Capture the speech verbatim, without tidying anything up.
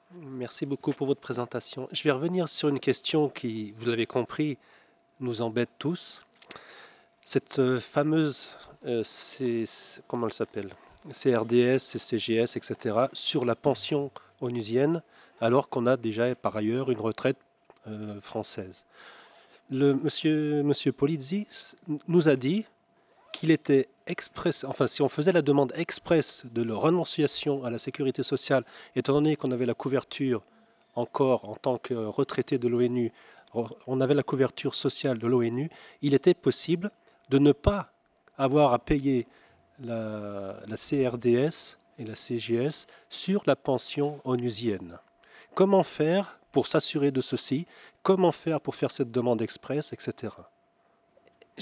Merci beaucoup pour votre présentation. Je vais revenir sur une question qui, vous l'avez compris, nous embête tous. Cette euh, fameuse, euh, C- C- comment elle s'appelle? C R D S, C C G S, et cetera, sur la pension onusienne, alors qu'on a déjà par ailleurs une retraite euh, française. Le monsieur, monsieur Polizzi s- nous a dit qu'il était express, enfin si on faisait la demande express de la renonciation à la sécurité sociale, étant donné qu'on avait la couverture encore en tant que retraité de l'ONU, on avait la couverture sociale de l'ONU, il était possible de ne pas avoir à payer la, la C R D S et la C G S sur la pension onusienne. Comment faire pour s'assurer de ceci? Comment faire pour faire cette demande express, et cetera.